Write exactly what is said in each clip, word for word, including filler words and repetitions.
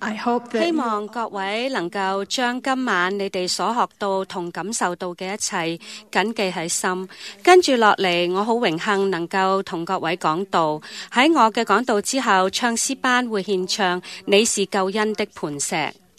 I hope that 希望各位能夠將今晚你哋所學到同感受到嘅一切謹記喺心。跟住落嚟，我好榮幸能夠同各位講道。喺我嘅講道之後，唱詩班會獻唱《你是救恩的磐石》。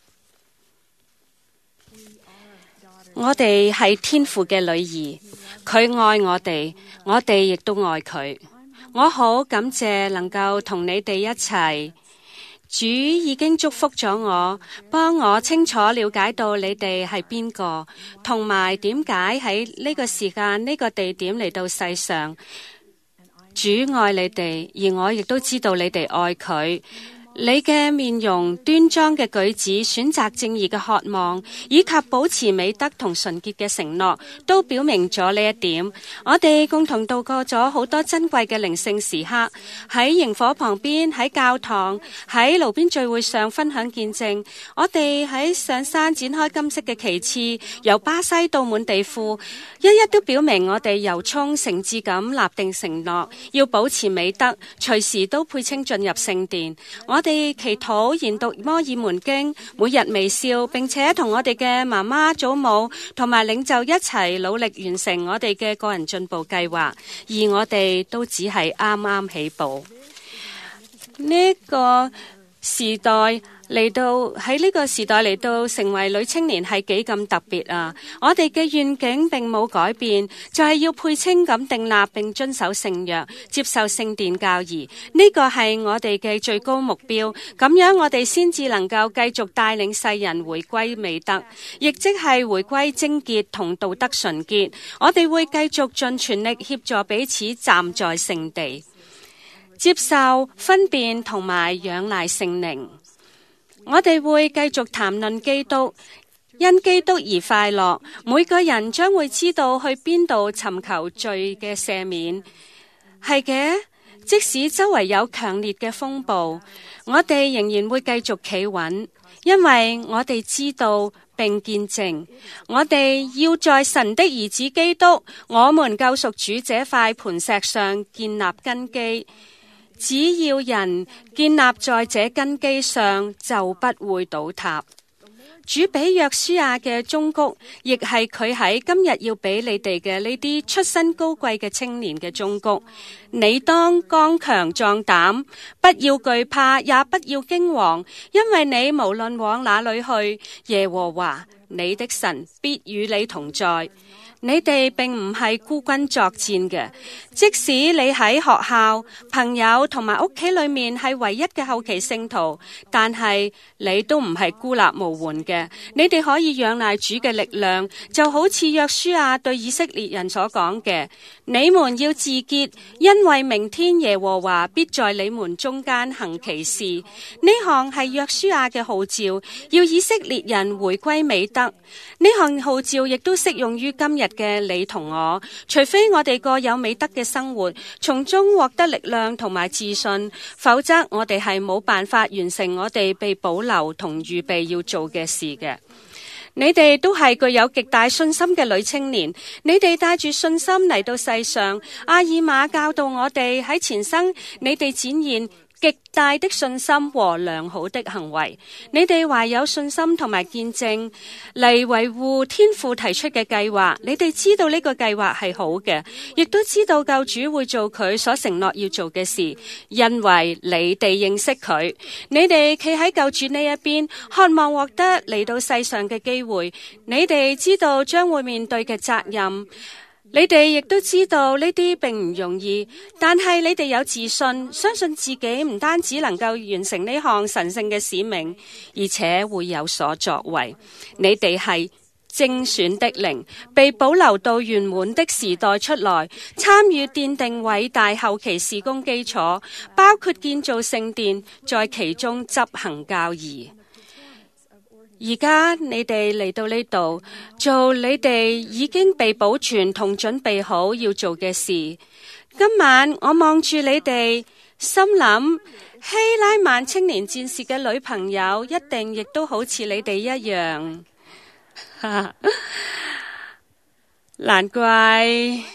我哋係天父嘅女兒，佢愛我哋，我哋亦都愛佢。我好感謝能夠同你哋一齊。主已經祝福咗我，幫我清楚了解到你哋係邊個，同埋點解喺呢個時間、呢個地點嚟到世上。主愛你哋，而我亦都知道你哋愛佢。你嘅面容、端莊嘅舉止、選擇正義嘅渴望，以及保持美德同純潔嘅承諾，都表明咗呢一點。我哋共同度過咗好多珍貴嘅靈性時刻，喺營火旁邊，喺教堂，喺路邊聚會上分享見證。我哋喺上山展開金色嘅旗幟，由巴西到滿地富，一一都表明我哋由衷誠摯咁立定承諾，要保持美德，隨時都配稱進入聖殿。我我哋祈禱研讀摩爾門經，每日微笑，並且同我哋嘅媽媽、祖母同埋領袖一齊努力完成我哋嘅個人進步計劃，而我哋都只係啱啱起步。呢個時代嚟到喺呢個時代嚟到成為女青年係幾咁特別啊！我哋嘅願景並冇改變，就係要配稱咁訂立並遵守聖約，接受聖殿教義。呢個係我哋嘅最高目標。咁樣我哋先至能夠繼續帶領世人回歸美德，亦即係回歸貞潔同道德純潔。我哋會繼續盡全力協助彼此站在聖地，接受分辨同埋仰賴聖靈。我哋會繼續談論基督，因基督而快樂。每個人將會知道去邊度尋求罪嘅赦免。係嘅，即使周圍有強烈嘅風暴，我哋仍然會繼續企穩，因為我哋知道並見證，我哋要在神的兒子基督，我們救贖主這塊磐石上建立根基。只要人建立在這根基上，就不會倒塌。主俾約書亞嘅忠告，亦係佢喺今日要俾你哋嘅呢啲出身高貴嘅青年嘅忠告。你當剛強壯膽，不要懼怕，也不要驚惶，因為你無論往哪裏去，耶和華你的神必與你同在。你哋並唔係孤軍作戰嘅，即使你喺學校、朋友同埋屋企裏面係唯一嘅後期聖徒，但係你都唔係孤立無援嘅。你哋可以仰賴主嘅力量，就好似約書亞對以色列人所講嘅：你們要自潔，因為明天耶和華必在你們中間行奇事。呢項係約書亞嘅號召，要以色列人回歸美德。呢項號召亦都適用於今日嘅你同我，除非我哋過有美德嘅生活，從中獲得力量同埋自信，否則我哋係冇辦法完成我哋被保留同預備要做嘅事嘅。你哋都係具有極大信心嘅女青年，你哋帶住信心嚟到世上。阿爾瑪教導我哋喺前生，你哋展現極大的信心和良好的行為。你哋懷有信心同埋見證嚟維護天父提出嘅計劃。你哋知道呢個計劃係好嘅，亦都知道救主會做佢所承諾要做嘅事，因為你哋認識佢。你哋企喺救主呢一邊，渴望獲得嚟到世上嘅機會。你哋知道將會面對嘅責任。你哋亦都知道呢啲並唔容易，但係你哋有自信，相信自己唔單止能夠完成呢項神聖嘅使命，而且會有所作為。你哋係精選的靈，被保留到圓滿的時代出來，參與奠定偉大後期事工基礎，包括建造聖殿，在其中執行教義。而家你哋嚟到呢度做你哋已經被保存同準備好要做嘅事。今晚我望住你哋，心諗希拉曼青年戰士嘅女朋友一定亦都好似你哋一樣。難怪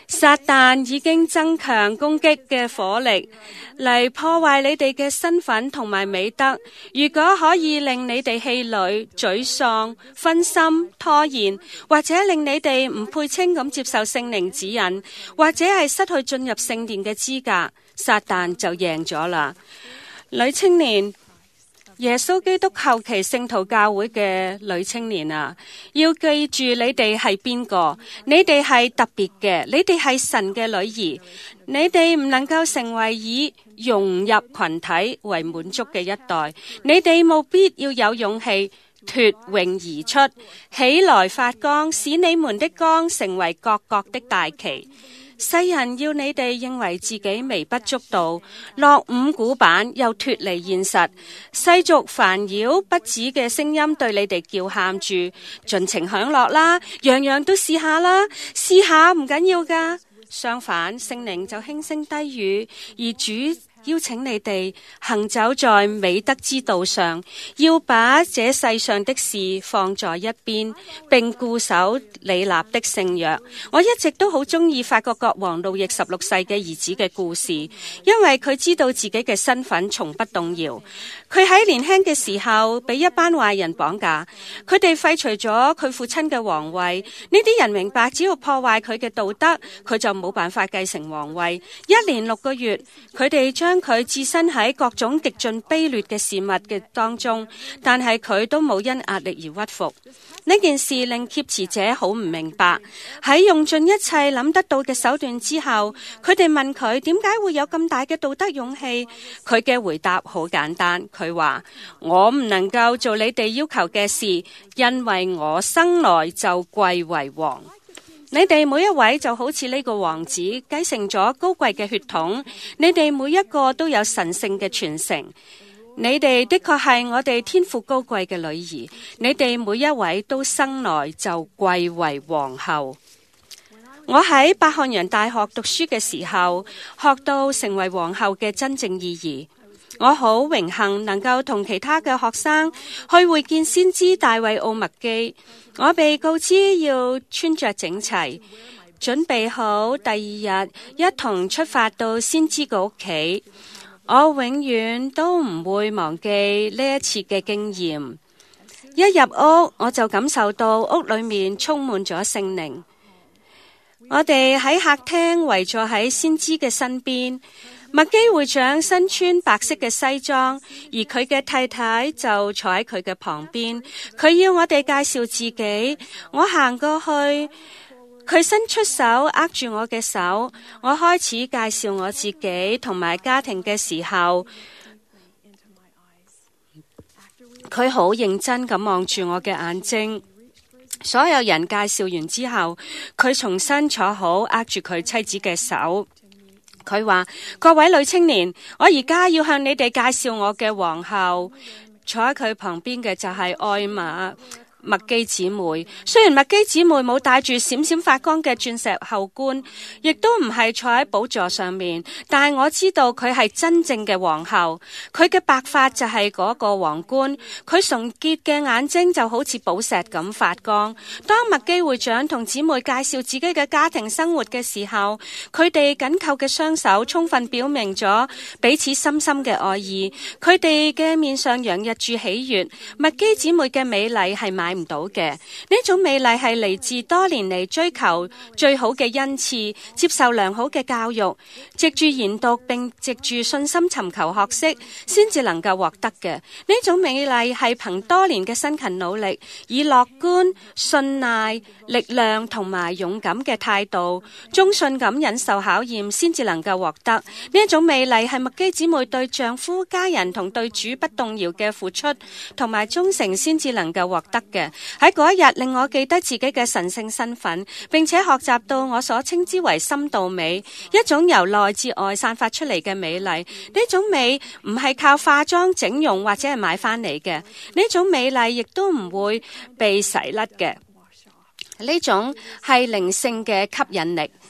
撒旦已經增強攻擊嘅火力嚟破壞你哋嘅身份同埋美德。如果可以令你哋氣餒、沮喪、分心、拖延，或者令你哋唔配稱咁接受聖靈指引，或者係失去進入聖殿嘅資格，撒旦就贏咗啦。女青年，耶穌基督後期聖徒教會嘅女青年啊，要記住你哋係邊個？你哋係特別嘅，你哋係神嘅女兒，你哋唔能夠成為以融入群體為滿足嘅一代，你哋務必要有勇氣脫穎而出，起來發光，使你們的光成為各國的大旗。世人要你哋認為自己微不足道，落五股板又脫離現實，世俗煩擾不止嘅聲音對你哋叫喊住，盡情享樂啦，樣樣都試下啦，試下唔緊要噶。相反，聖靈就輕聲低語，而主邀請你哋行走在美德之道上，要把這世上的事放在一邊，並固守你立的聖約。我一直都好中意法國國王路易十六世嘅兒子嘅故事，因為佢知道自己嘅身份從不動搖。佢喺年輕嘅時候俾一班壞人綁架，佢哋廢除咗佢父親嘅皇位。呢啲人明白，只要破壞佢嘅道德，佢就冇辦法繼承皇位。一年六個月，佢哋將佢置身喺各種極盡卑劣嘅事物嘅當中，但係佢都冇因壓力而屈服。呢件事令挾持者好唔明白。喺用盡一切諗得到嘅手段之後，佢哋問佢點解會有咁大嘅道德勇氣。佢嘅回答好簡單，佢話：我唔能夠做你哋要求嘅事，因為我生來就貴為王。你哋每一位就好似呢個王子，繼承咗高貴嘅血統。你哋每一個都有神聖嘅傳承。你哋的確係我哋天父高貴嘅女兒。你哋每一位都生來就貴為皇后。我喺伯漢洋大學讀書嘅時候，學到成為皇后嘅真正意義。我好榮幸能夠同其他嘅學生去會見先知大衛奧麥基。我被告知要穿着整齊，準備好第二日一同出發到先知嘅屋企。我永遠都唔會忘記呢一次嘅經驗。一入屋，我就感受到屋裏面充滿咗聖靈。我哋喺客廳圍坐喺先知嘅身邊。麥基會長身穿白色嘅西裝，而佢嘅太太就坐喺佢嘅旁邊。佢要我哋介紹自己。我行過去，佢伸出手握住我嘅手。我開始介紹我自己同埋家庭嘅時候，佢好認真咁望住我嘅眼睛。所有人介紹完之後，佢重新坐好，握住佢妻子嘅手。佢話：各位女青年，我而家要向你哋介紹我嘅皇后。坐喺佢旁邊嘅就係愛瑪麥基姊妹。雖然麥基姊妹冇戴住閃閃發光嘅鑽石后冠，亦都唔係坐喺寶座上面，但係我知道佢係真正嘅皇后。佢嘅白髮就係嗰個皇冠，佢純潔嘅眼睛就好似寶石咁發光。當麥基會長同姊妹介紹自己嘅家庭生活嘅時候，佢哋緊扣嘅雙手充分表明咗彼此深深嘅愛意。佢哋嘅面上洋溢住喜悅。麥基姊妹嘅美麗係買唔到嘅，呢種美麗係嚟自多年嚟追求最好嘅恩賜，接受良好嘅教育，藉住研讀並藉住信心尋求學識，先至能夠獲得嘅。呢種美麗係憑多年嘅辛勤努力，以樂觀、信賴、力量同埋勇敢嘅態度，忠信咁忍受考驗，先至能夠獲得。呢一種美麗係麥基姊妹對丈夫、家人同對主不動搖嘅付出同埋忠誠，先至能夠獲得嘅。喺嗰一日，令我記得自己嘅神聖身份，並且學習到我所稱之為深度美，一種由內至外散發出嚟嘅美麗。呢種美唔係靠化妝、整容或者係買翻嚟嘅，呢種美麗亦都唔會被洗甩嘅。呢種係靈性嘅吸引力。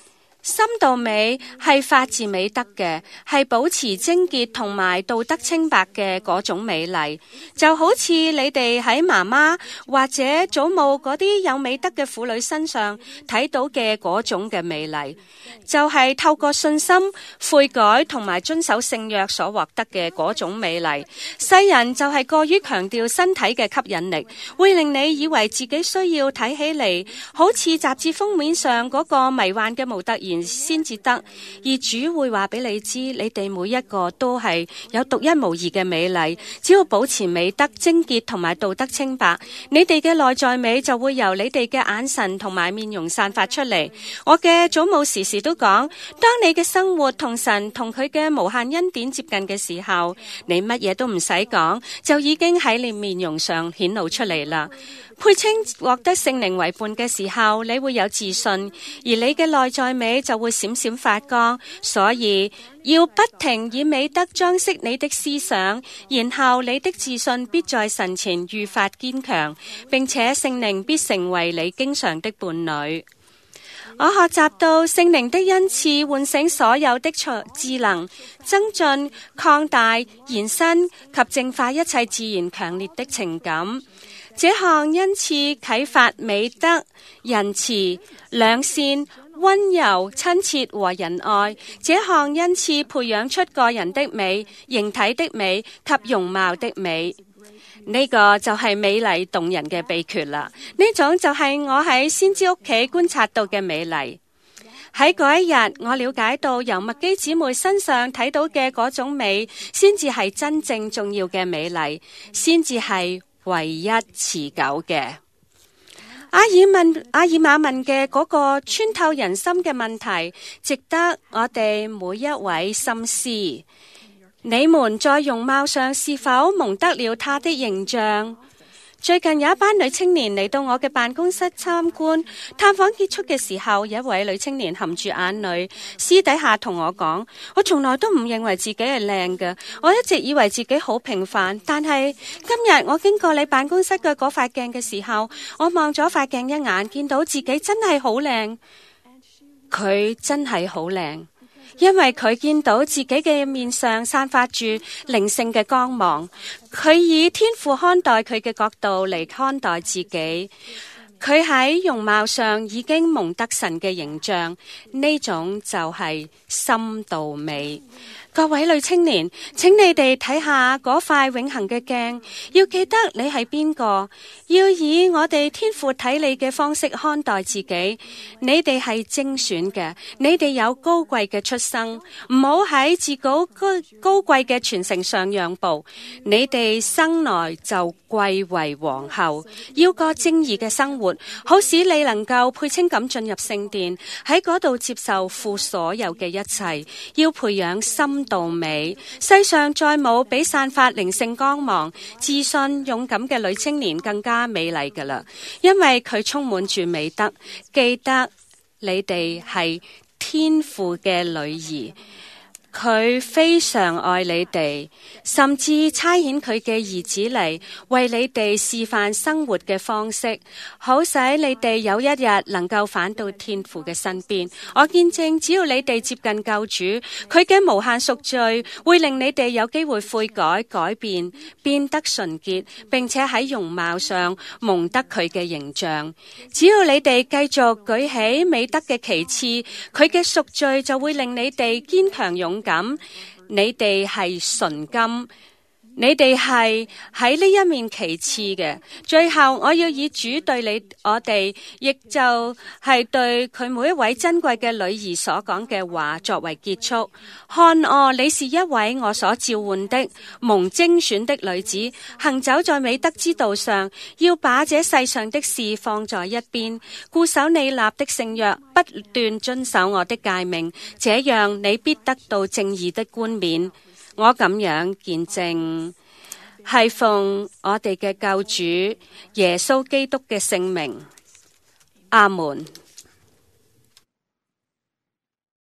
深度美係發自美德嘅，係保持貞潔同埋道德清白嘅嗰種美麗，就好似你哋喺媽媽或者祖母嗰啲有美德嘅婦女身上睇到嘅嗰種嘅美麗，就係、是、透過信心、悔改同埋遵守聖約所獲得嘅嗰種美麗。世人就係過於強調身體嘅吸引力，會令你以為自己需要睇起嚟好似雜誌封面上嗰個迷幻嘅模特兒先至得，而主會話俾你知，你哋每一個都係有獨一無二嘅美麗。只要保持美德、貞潔同埋道德清白，你哋嘅內在美就會由你哋嘅眼神同埋面容散發出嚟。我嘅祖母時時都講，當你嘅生活同神同佢嘅無限恩典接近嘅時候，你乜嘢都唔使講，就已經喺你面容上顯露出嚟啦。配稱獲得聖靈為伴嘅時候，你會有自信，而你嘅內在美就會閃閃發光。所以要不停以美德裝飾你的思想，然後你的自信必在神前愈發堅強，並且聖靈必成為你經常的伴侶。我學習到聖靈的恩賜喚醒所有的智能，增進、擴大、延伸及淨化一切自然強烈的情感。這項恩賜啟發美德、仁慈、良善、溫柔、親切和仁愛。這項恩賜培養出個人的美、形體的美及容貌的美。呢個就係美麗動人嘅秘訣啦。呢種就係我喺先知屋企觀察到嘅美麗。喺嗰一日，我了解到由麥基姊妹身上睇到嘅嗰種美，先至係真正重要嘅美麗，先至係唯一持久嘅。阿爾問阿爾瑪問嘅嗰個穿透人心嘅問題，值得我哋每一位深思。你們在容貌上是否蒙得了他的形象？最近有一班女青年嚟到我嘅辦公室參觀，探訪結束嘅時候，有一位女青年含住眼淚，私底下同我講：我從來都唔認為自己係靚嘅，我一直以為自己好平凡。但係今日我經過你辦公室嘅嗰塊鏡嘅時候，我望咗塊鏡一眼，見到自己真係好靚。佢真係好靚。因為佢見到自己嘅面上散發住靈性嘅光芒，佢以天父看待佢嘅角度嚟看待自己，佢喺容貌上已經蒙得神嘅形象，呢種就係深度美。各位女青年，請你哋睇下嗰塊永恆嘅鏡，要記得你係邊個，要以我哋天父睇你嘅方式看待自己。你哋係精選嘅，你哋有高貴嘅出生，唔好喺自高高高貴嘅傳承上讓步。你哋生來就貴為皇后，要過正義嘅生活，好使你能夠配稱咁進入聖殿，喺嗰度接受父所有嘅一切。要培養深度美，世上再冇比散發靈性光芒、自信、勇敢嘅女青年更加美麗㗎喇，因為佢充滿住美德。記得你哋係天父嘅女兒，佢非常愛你哋，甚至差遣佢嘅兒子嚟為你哋示範生活嘅方式，好使你哋有一日能夠返到天父嘅身邊。我見證，只要你哋接近救主，佢嘅無限贖罪會令你哋有機會悔改、改變、變得純潔，並且喺容貌上蒙得佢嘅形象。只要你哋繼續舉起美德嘅旗幟，佢嘅贖罪就會令你哋堅強勇敢。咁，你哋係純金，你哋係喺呢一面旗幟嘅。最後，我要以主對你我哋，亦就係對佢每一位珍貴嘅女兒所講嘅話作為結束。看哦，你是一位我所召喚的蒙精選的女子，行走在美德之道上，要把這世上的事放在一邊，固守你立的聖約，不斷遵守我的誡命，這樣你必得到正義的冠冕。我咁樣見證，係奉我哋嘅救主耶穌基督嘅聖名，阿門。